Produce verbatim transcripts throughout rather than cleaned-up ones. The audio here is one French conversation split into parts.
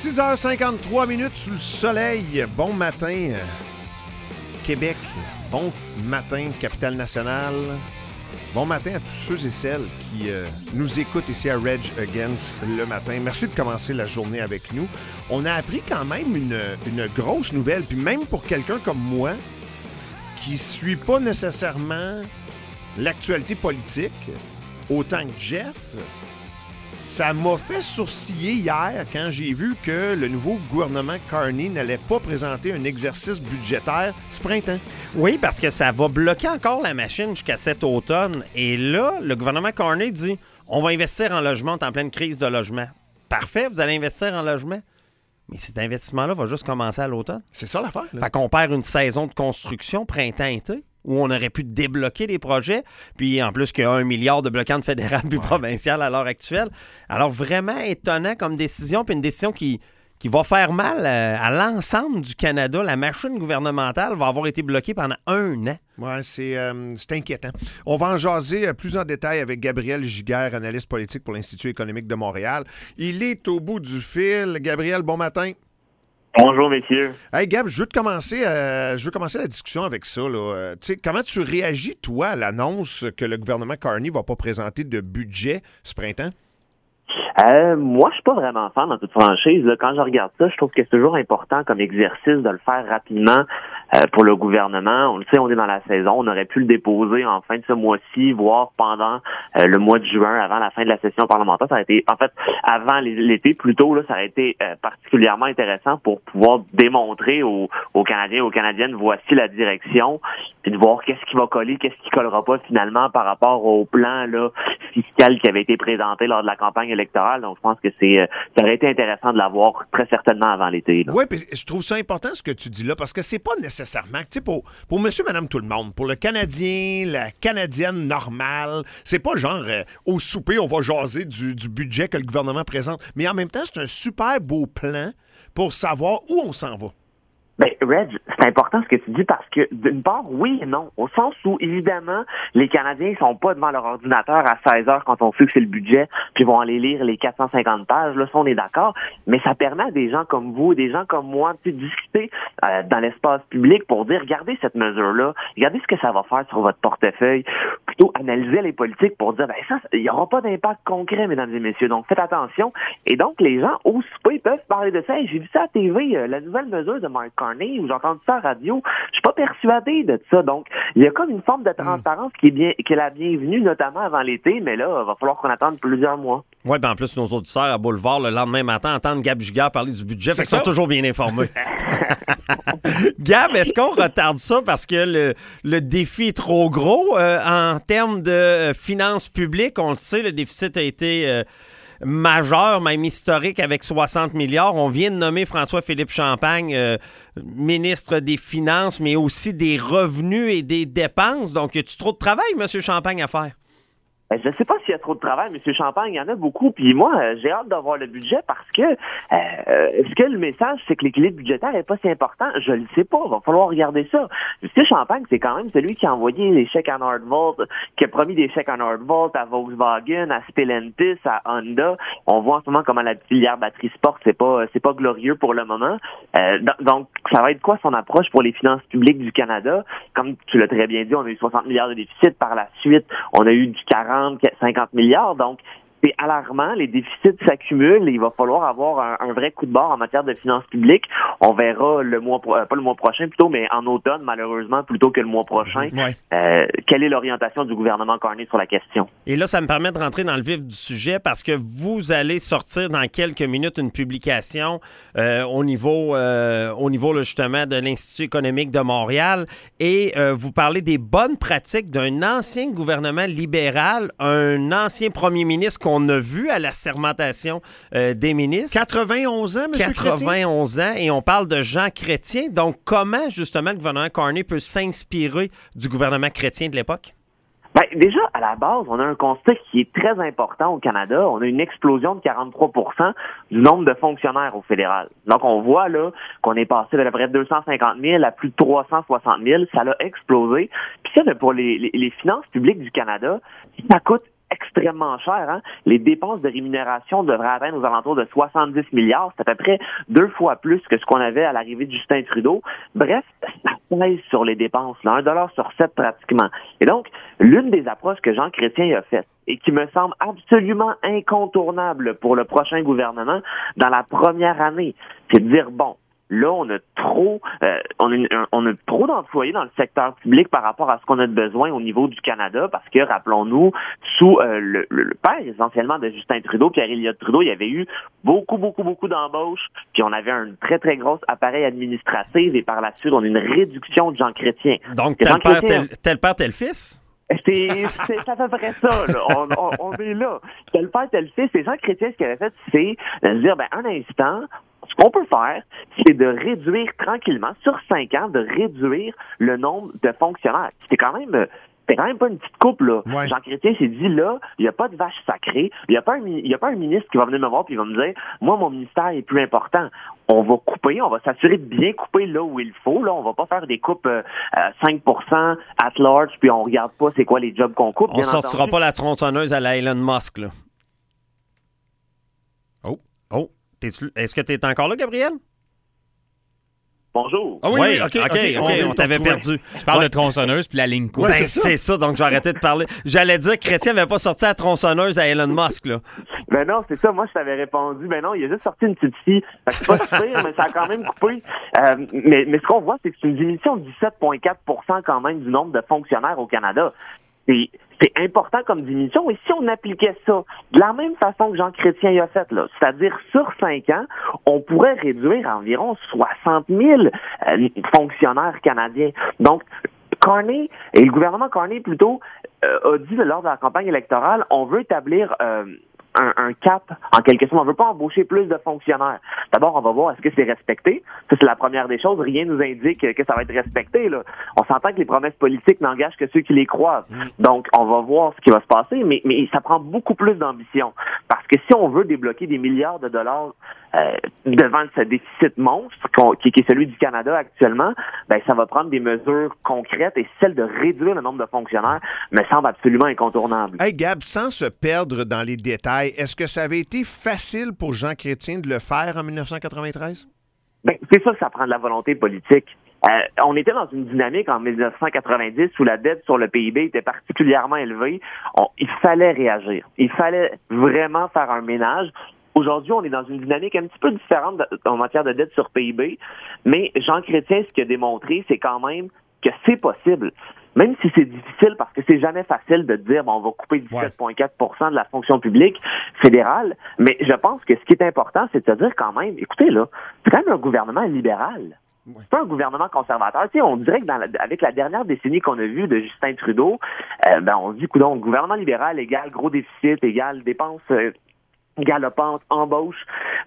six heures cinquante-trois minutes sous le soleil. Bon matin, Québec. Bon matin, Capitale-Nationale. Bon matin à tous ceux et celles qui euh, nous écoutent ici à Rage Against le matin. Merci de commencer la journée avec nous. On a appris quand même une, une grosse nouvelle, puis même pour quelqu'un comme moi qui ne suit pas nécessairement l'actualité politique autant que Jeff, ça m'a fait sourciller hier quand j'ai vu que le nouveau gouvernement Carney n'allait pas présenter un exercice budgétaire ce printemps. Oui, parce que ça va bloquer encore la machine jusqu'à cet automne. Et là, le gouvernement Carney dit on va investir en logement, on est en pleine crise de logement. Parfait, vous allez investir en logement. Mais cet investissement-là va juste commencer à l'automne. C'est ça l'affaire, là. Fait qu'on perd une saison de construction printemps-été où on aurait pu débloquer les projets, puis en plus qu'il y a un milliard de blocantes fédérales puis ouais. provinciales à l'heure actuelle. Alors, vraiment étonnant comme décision, puis une décision qui, qui va faire mal à, à l'ensemble du Canada. La machine gouvernementale va avoir été bloquée pendant un an. Oui, c'est, euh, c'est inquiétant. On va en jaser plus en détail avec Gabriel Giguère, analyste politique pour l'Institut économique de Montréal. Il est au bout du fil. Gabriel, bon matin. Bonjour, messieurs. Hey, Gab, je veux te commencer, euh, je veux commencer la discussion avec ça. Là. Euh, comment tu réagis, toi, à l'annonce que le gouvernement Carney ne va pas présenter de budget ce printemps? Euh, moi, je suis pas vraiment fan dans toute franchise. Là. Quand je regarde ça, je trouve que c'est toujours important comme exercice de le faire rapidement euh, pour le gouvernement. On le sait, on est dans la saison. On aurait pu le déposer en fin de ce mois-ci, voire pendant euh, le mois de juin, avant la fin de la session parlementaire. Ça aurait été, en fait, avant l'été, plutôt, là, ça aurait été euh, particulièrement intéressant pour pouvoir démontrer aux, aux Canadiens et aux Canadiennes voici la direction, puis de voir qu'est-ce qui va coller, qu'est-ce qui collera pas finalement par rapport au plan là fiscal qui avait été présenté lors de la campagne électorale. Donc, je pense que c'est euh, ça aurait été intéressant de l'avoir très certainement avant l'été. Oui, puis je trouve ça important ce que tu dis là, parce que c'est pas nécessairement, tu sais, pour, pour monsieur, madame, tout le monde, pour le Canadien, la Canadienne normale, c'est pas genre euh, au souper, on va jaser du, du budget que le gouvernement présente, mais en même temps, c'est un super beau plan pour savoir où on s'en va. Ben, Reg, c'est important ce que tu dis parce que, d'une part, oui et non. Au sens où, évidemment, les Canadiens sont pas devant leur ordinateur à seize heures quand on sait que c'est le budget, puis vont aller lire les quatre cent cinquante pages. Là, ça, on est d'accord. Mais ça permet à des gens comme vous, des gens comme moi, de discuter euh, dans l'espace public pour dire, regardez cette mesure-là, regardez ce que ça va faire sur votre portefeuille. Plutôt analyser les politiques pour dire, ben ça, il n'y aura pas d'impact concret, mesdames et messieurs. Donc, faites attention. Et donc, les gens, au souper, peuvent parler de ça. Et j'ai vu ça à T V, euh, la nouvelle mesure de Mark Carney, où j'ai entendu ça à la radio, je suis pas persuadé de ça. Donc, il y a comme une forme de transparence mm. qui est bien, qui est la bienvenue, notamment avant l'été, mais là, il va falloir qu'on attende plusieurs mois. Oui, ben en plus, nos auditeurs à Boulevard, le lendemain matin, entendent Gab Giguère parler du budget, fait qu'ils sont toujours bien informés. Gab, est-ce qu'on retarde ça parce que le, le défi est trop gros euh, en termes de euh, finances publiques? On le sait, le déficit a été... Euh, majeur, même historique, avec soixante milliards. On vient de nommer François-Philippe Champagne euh, ministre des Finances, mais aussi des revenus et des dépenses. Donc, y a-tu trop de travail, M. Champagne, à faire? Je ne sais pas s'il y a trop de travail, M. Champagne, il y en a beaucoup. Puis moi, euh, j'ai hâte d'avoir le budget parce que euh, est-ce que le message, c'est que l'équilibre budgétaire n'est pas si important? Je ne le sais pas. Il va falloir regarder ça. M. Champagne, c'est quand même celui qui a envoyé les chèques à Nordvolt, qui a promis des chèques à Nordvolt, à Volkswagen, à Stellantis, à Honda. On voit en ce moment comment la filière batterie sport, c'est pas c'est pas glorieux pour le moment. Euh, donc, ça va être quoi son approche pour les finances publiques du Canada? Comme tu l'as très bien dit, on a eu soixante milliards de déficit. Par la suite, on a eu du quarante cinquante milliards, donc c'est alarmant, les déficits s'accumulent et il va falloir avoir un, un vrai coup de barre en matière de finances publiques. On verra le mois, pro- pas le mois prochain plutôt, mais en automne, malheureusement, plutôt que le mois prochain, ouais. euh, quelle est l'orientation du gouvernement Carney sur la question? Et là, ça me permet de rentrer dans le vif du sujet parce que vous allez sortir dans quelques minutes une publication euh, au niveau, euh, au niveau là, justement de l'Institut économique de Montréal et euh, vous parlez des bonnes pratiques d'un ancien gouvernement libéral, un ancien premier ministre qu'on On a vu à la sermentation euh, des ministres. quatre-vingt-onze ans, M. quatre-vingt-onze ans, et on parle de Jean Chrétien. Donc, comment, justement, le gouvernement Carney peut s'inspirer du gouvernement chrétien de l'époque? Ben, déjà, à la base, on a un constat qui est très important au Canada. On a une explosion de quarante-trois pour cent du nombre de fonctionnaires au fédéral. Donc, on voit là qu'on est passé de près de deux cent cinquante mille à plus de trois cent soixante mille. Ça a explosé. Puis ça, pour les, les, les finances publiques du Canada, ça coûte extrêmement cher. Hein? Les dépenses de rémunération devraient atteindre aux alentours de soixante-dix milliards. C'est à peu près deux fois plus que ce qu'on avait à l'arrivée de Justin Trudeau. Bref, ça pèse sur les dépenses, là, un dollar sur sept pratiquement. Et donc, l'une des approches que Jean Chrétien a faites et qui me semble absolument incontournable pour le prochain gouvernement dans la première année, c'est de dire, bon, là, on a trop, euh, on a, une, on a trop d'employés dans le secteur public par rapport à ce qu'on a de besoin au niveau du Canada, parce que, rappelons-nous, sous euh, le, le, le père essentiellement de Justin Trudeau, Pierre Elliott Trudeau, il y avait eu beaucoup, beaucoup, beaucoup d'embauches, puis on avait un très, très gros appareil administratif, et par la suite, on a une réduction de Jean Chrétien. Donc, tel père, tel, tel père, tel fils? C'est, c'est à peu près ça, là. On, on, on est là. Tel père, tel fils. Et Jean Chrétien, ce qu'il avait fait, c'est de dire, ben, un instant, ce qu'on peut faire, c'est de réduire tranquillement, sur cinq ans, de réduire le nombre de fonctionnaires. C'était quand même, c'était quand même pas une petite coupe, là. Ouais. Jean Chrétien s'est dit, là, il n'y a pas de vache sacrée. Il n'y a pas un, il y a pas un ministre qui va venir me voir puis il va me dire, moi, mon ministère est plus important. On va couper, on va s'assurer de bien couper là où il faut. Là, on va pas faire des coupes euh, cinq pour cent at large, puis on regarde pas c'est quoi les jobs qu'on coupe. On sortira entendu. Pas la tronçonneuse à la Elon Musk, là. Oh. Oh. T'es-tu... Est-ce que tu es encore là, Gabriel? Bonjour. Ah oui, oui, OK, OK, okay, okay on, on t'avait perdu. Tu parles ouais. de tronçonneuse puis la ligne coupe. Ben, c'est, ça. c'est ça, donc j'ai arrêté de parler. J'allais dire que Chrétien n'avait pas sorti la tronçonneuse à Elon Musk, là. Ben non, c'est ça. Moi, je t'avais répondu. Ben non, il a juste sorti une petite fille. Fait que c'est pas super, mais ça a quand même coupé. Euh, mais, mais ce qu'on voit, c'est que c'est une diminution de dix-sept virgule quatre pour cent quand même du nombre de fonctionnaires au Canada. C'est, c'est important comme diminution. Et si on appliquait ça de la même façon que Jean Chrétien a fait, là, c'est-à-dire sur cinq ans, on pourrait réduire à environ soixante mille euh, fonctionnaires canadiens. Donc, Carney, et le gouvernement Carney plutôt, euh, a dit lors de la campagne électorale, on veut établir euh, un, un cap, en quelque sorte. On ne veut pas embaucher plus de fonctionnaires. D'abord, on va voir est-ce que c'est respecté. Ça, c'est la première des choses. Rien nous indique que ça va être respecté, là. On s'entend que les promesses politiques n'engagent que ceux qui les croisent. Donc, on va voir ce qui va se passer, mais, mais ça prend beaucoup plus d'ambition. Parce que si on veut débloquer des milliards de dollars euh, devant ce déficit monstre qui, qui est celui du Canada actuellement, ben ça va prendre des mesures concrètes et celle de réduire le nombre de fonctionnaires me semble absolument incontournable. Hey Gab, sans se perdre dans les détails, est-ce que ça avait été facile pour Jean Chrétien de le faire en dix-neuf cent quatre-vingt-treize? Ben, c'est ça que ça prend de la volonté politique. Euh, on était dans une dynamique en dix-neuf cent quatre-vingt-dix où la dette sur le P I B était particulièrement élevée. On, il fallait réagir. Il fallait vraiment faire un ménage. Aujourd'hui, on est dans une dynamique un petit peu différente en matière de dette sur P I B, mais Jean Chrétien, ce qu'il a démontré, c'est quand même que c'est possible. Même si c'est difficile, parce que c'est jamais facile de dire bon, on va couper dix-sept virgule quatre pour cent de la fonction publique fédérale, mais je pense que ce qui est important, c'est de se dire quand même, écoutez, là, c'est quand même un gouvernement libéral. Ouais. C'est pas un gouvernement conservateur. Tu sais, on dirait que dans la, avec la dernière décennie qu'on a vue de Justin Trudeau, euh, ben on se dit, coudonc, gouvernement libéral égale gros déficit, égale dépenses euh, galopante, embauche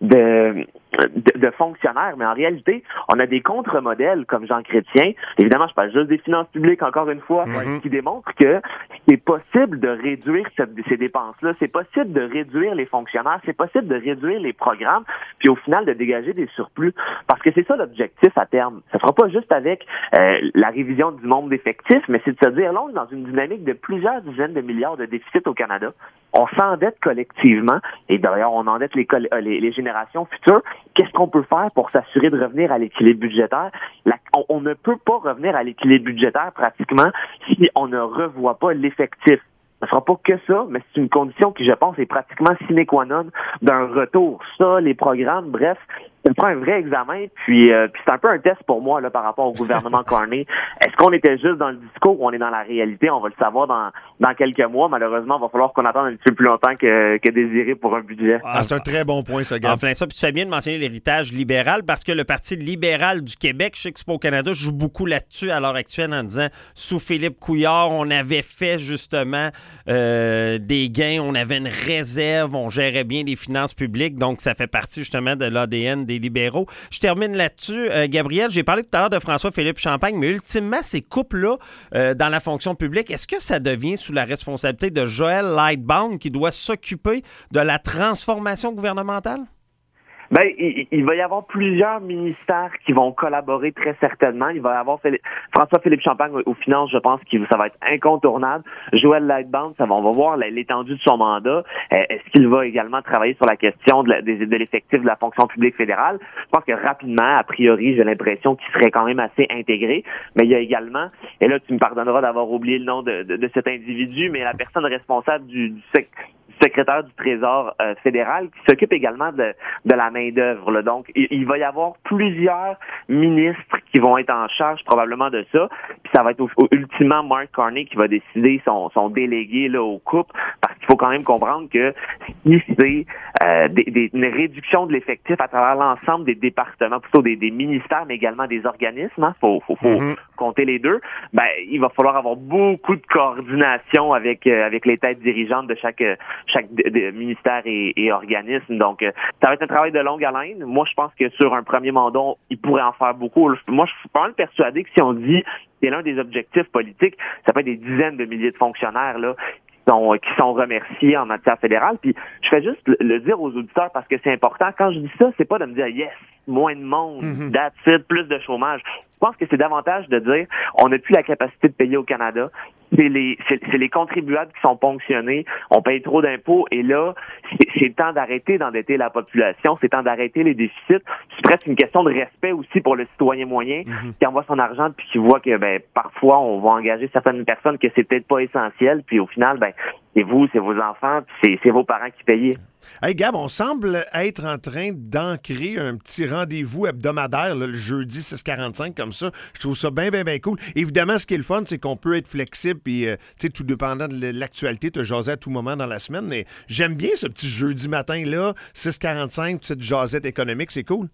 de, de, de fonctionnaires. Mais en réalité, on a des contre-modèles comme Jean Chrétien. Évidemment, je parle juste des finances publiques, encore une fois, mm-hmm. qui démontrent que c'est possible de réduire cette, ces dépenses-là. C'est possible de réduire les fonctionnaires. C'est possible de réduire les programmes, puis au final, de dégager des surplus. Parce que c'est ça l'objectif à terme. Ça ne sera pas juste avec euh, la révision du nombre d'effectifs, mais c'est de se dire, là, on est dans une dynamique de plusieurs dizaines de milliards de déficit au Canada. On s'endette collectivement, et d'ailleurs, on endette les, les, les générations futures. Qu'est-ce qu'on peut faire pour s'assurer de revenir à l'équilibre budgétaire? La, on, on ne peut pas revenir à l'équilibre budgétaire pratiquement si on ne revoit pas l'effectif. Ce ne sera pas que ça, mais c'est une condition qui, je pense, est pratiquement sine qua non d'un retour. Ça, les programmes, bref, on prend un vrai examen, puis, euh, puis c'est un peu un test pour moi là par rapport au gouvernement Carney. Est-ce qu'on était juste dans le discours ou on est dans la réalité? On va le savoir dans, dans quelques mois. Malheureusement, il va falloir qu'on attende un petit peu plus longtemps que, que désiré pour un budget. Ah, c'est un très bon point, ça, Gab. En plein ça, puis tu fais bien de mentionner l'héritage libéral parce que le Parti libéral du Québec, je sais que c'est pas au Canada, joue beaucoup là-dessus à l'heure actuelle en disant, sous Philippe Couillard, on avait fait justement euh, des gains, on avait une réserve, on gérait bien les finances publiques, donc ça fait partie justement de l'A D N des libéraux. Je termine là-dessus. Euh, Gabriel, j'ai parlé tout à l'heure de François-Philippe Champagne, mais ultimement, ces coupes-là euh, dans la fonction publique, est-ce que ça devient sous la responsabilité de Joël Lightbound qui doit s'occuper de la transformation gouvernementale? Ben, il, il va y avoir plusieurs ministères qui vont collaborer très certainement. Il va y avoir Philippe, François-Philippe Champagne aux finances, je pense que ça va être incontournable. Joël Lightbound, ça va, on va voir l'étendue de son mandat. Euh, est-ce qu'il va également travailler sur la question de, la, de, de l'effectif de la fonction publique fédérale? Je pense que rapidement, a priori, j'ai l'impression qu'il serait quand même assez intégré. Mais il y a également, et là tu me pardonneras d'avoir oublié le nom de, de, de cet individu, mais la personne responsable du, du sec, secrétaire du Trésor euh, fédéral qui s'occupe également de, de la main-d'œuvre. Là. Donc, il, il va y avoir plusieurs ministres qui vont être en charge probablement de ça. Puis ça va être au, au, ultimement Mark Carney qui va décider son, son délégué là, au couple, parce qu'il faut quand même comprendre que si c'est euh, des, des, une réduction de l'effectif à travers l'ensemble des départements, plutôt des, des ministères, mais également des organismes, hein, faut, faut, faut mm-hmm. compter les deux, ben il va falloir avoir beaucoup de coordination avec euh, avec les têtes dirigeantes de chaque chaque de, de ministère et, et organisme. Donc, euh, ça va être un travail de longue haleine. Moi, je pense que sur un premier mandat, il pourrait en faire beaucoup. Moi, je suis pas mal persuadé que si on dit c'est l'un des objectifs politiques, ça peut être des dizaines de milliers de fonctionnaires là qui sont, qui sont remerciés en matière fédérale. Puis, je fais juste le, le dire aux auditeurs parce que c'est important. Quand je dis ça, c'est pas de me dire yes, moins de monde, mm-hmm. that's it, plus de chômage. Je pense que c'est davantage de dire on n'a plus la capacité de payer au Canada. C'est les, c'est, c'est les contribuables qui sont ponctionnés. On paye trop d'impôts et là, c'est, c'est temps d'arrêter d'endetter la population. C'est temps d'arrêter les déficits. C'est presque une question de respect aussi pour le citoyen moyen mm-hmm. qui envoie son argent puis qui voit que ben parfois on va engager certaines personnes que c'est peut-être pas essentiel. Puis au final, ben c'est vous, c'est vos enfants, puis c'est, c'est vos parents qui payent. Hey Gab, on semble être en train d'ancrer un petit rendez-vous hebdomadaire là, le jeudi six quarante-cinq comme ça. Je trouve ça bien, bien, bien cool. Évidemment, ce qui est le fun, c'est qu'on peut être flexible et euh, tu sais, tout dépendant de l'actualité, te jaser à tout moment dans la semaine. Mais j'aime bien ce petit jeudi matin-là, six quarante-cinq, petite jasette économique, c'est cool.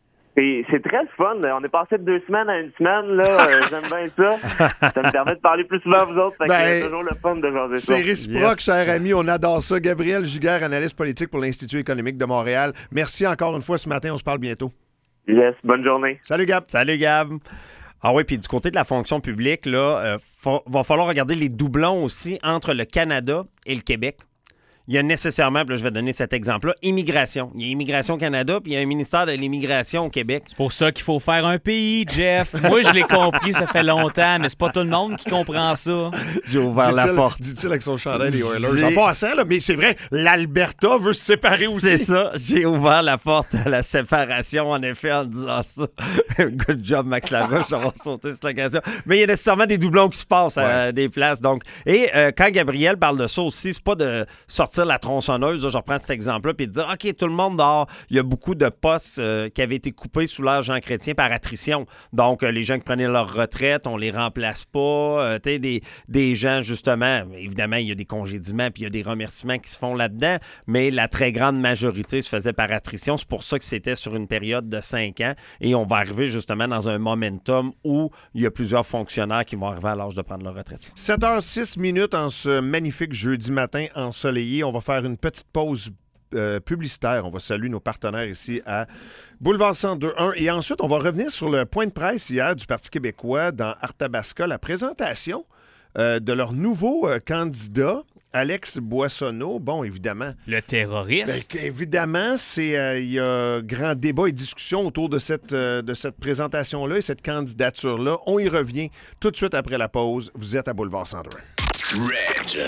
Et c'est très fun. On est passé de deux semaines à une semaine. Là. Euh, j'aime bien ça. Ça me permet de parler plus souvent à vous autres. Fait ben, que c'est toujours le fun de jaser ça. C'est réciproque, yes. Cher ami. On adore ça. Gabriel Giguère, analyste politique pour l'Institut économique de Montréal. Merci encore une fois ce matin. On se parle bientôt. Yes. Bonne journée. Salut, Gab. Salut, Gab. Ah oui, puis du côté de la fonction publique, là, euh, fa- va falloir regarder les doublons aussi entre le Canada et le Québec. Il y a nécessairement, puis là, je vais donner cet exemple-là, immigration. Il y a Immigration Canada, puis il y a un ministère de l'immigration au Québec. C'est pour ça qu'il faut faire un pays, Jeff. Moi, je l'ai compris, ça fait longtemps, mais c'est pas tout le monde qui comprend ça. J'ai ouvert dit-il, la porte. Dit-il avec son chandail des Oilers. En passant, là, mais c'est vrai, l'Alberta veut se séparer aussi. C'est ça. J'ai ouvert la porte à la séparation, en effet, en disant ça. Good job, Max Larouche, d'avoir sauté cette occasion. Mais il y a nécessairement des doublons qui se passent à ouais. des places. Donc, et euh, quand Gabriel parle de ça aussi, c'est pas de sortir la tronçonneuse, là, je reprends cet exemple-là, puis de dire, OK, tout le monde dehors, il y a beaucoup de postes euh, qui avaient été coupés sous l'ère Jean Chrétien par attrition. Donc, euh, les gens qui prenaient leur retraite, on les remplace pas. Euh, tu sais, des, des gens, justement, évidemment, il y a des congédiements, puis il y a des remerciements qui se font là-dedans, mais la très grande majorité se faisait par attrition. C'est pour ça que c'était sur une période de cinq ans, et on va arriver justement dans un momentum où il y a plusieurs fonctionnaires qui vont arriver à l'âge de prendre leur retraite. sept heures six minutes en ce magnifique jeudi matin ensoleillé. On va faire une petite pause euh, publicitaire. On va saluer nos partenaires ici à Boulevard cent deux un. Et ensuite, on va revenir sur le point de presse hier du Parti québécois dans Arthabasca, la présentation euh, de leur nouveau euh, candidat, Alex Boissonneau. Bon, évidemment. Le terroriste. Ben, évidemment, il euh, y a grand débat et discussion autour de cette, euh, de cette présentation-là et cette candidature-là. On y revient tout de suite après la pause. Vous êtes à Boulevard cent deux un. Red.